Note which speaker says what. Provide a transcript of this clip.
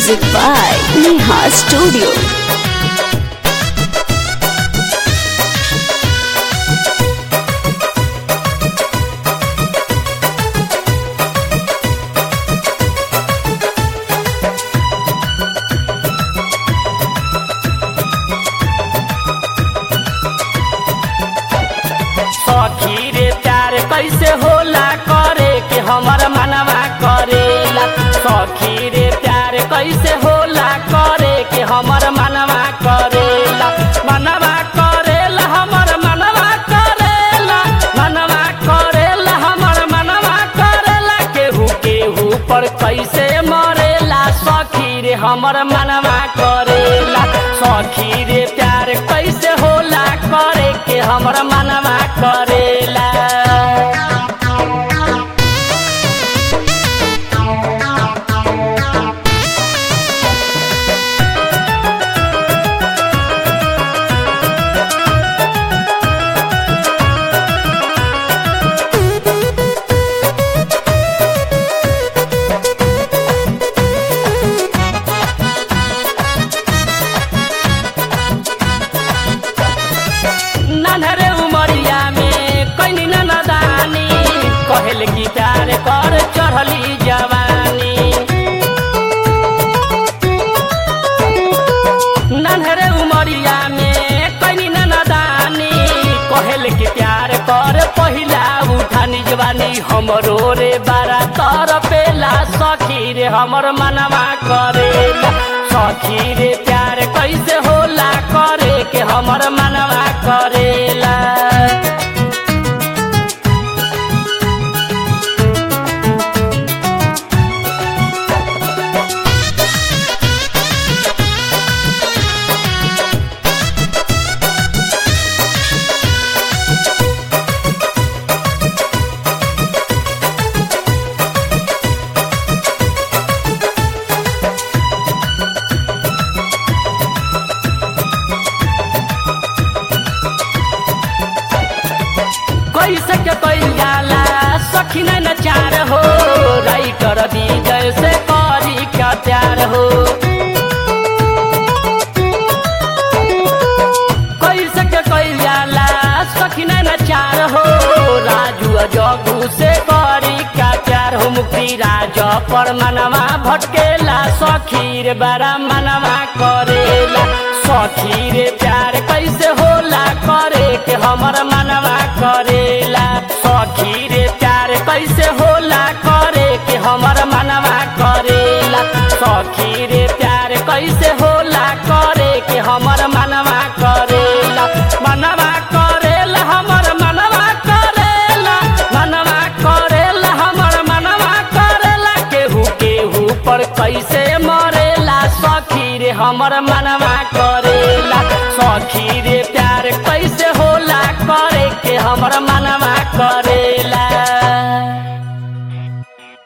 Speaker 1: Music by Neha Studio.
Speaker 2: सखी रे प्यार कैसे होला करे के हमर मनवा करेला। सखी रे प्यार कैसे होला करे के हमर मनवा करेला। मनवा करेला हमर मनवा करेला। मनवा करेला हमर मनवा करेला। केहू केहू पर कैसे मरेला। सखी रे हमर मनवा करेला। सखी रे प्यार कैसे होला करे के हमर मनवा करेला। नन्हरे उमरिया में कैनी नदानी कहल की प्यार कर चढ़ली जवानी। नन्हरे उमरिया में कैनी नदानी कहल की प्यार कर पहिला उठानी जवानी। हमरो रे बारा तर पेला। सखी रे हमर मनवा करेला। सखी रे प्यार कैसे होला करे के हमर मनवा करेला। कैसे के कैल जाला सखी न नचार हो। राइटर दी जैसे करी का प्यार हो। कैसे के कैल जाला सखी न नचार हो। राजू जगू से करी का प्यार हो। मुक्ति राज पर मनवा भटकेला। सखी रे बड़ा मनवा करेला। सखी रे प्यार कैसे होला करे के हमर मनवा करेला। सखी रे प्यार कैसे होला करे के हमर मनवा करेला। सखी रे प्यार कैसे होला करे के हमर मनवा करेला। मनवा करेला हमर मनवा करेला। मनवा करेला हमर मनवा करेला। केहू केहू पर कैसे मरेला। सखी रे हमर मनवा करेला। सखी रे प्यार कैसे होला करे के हमर मनवा करे।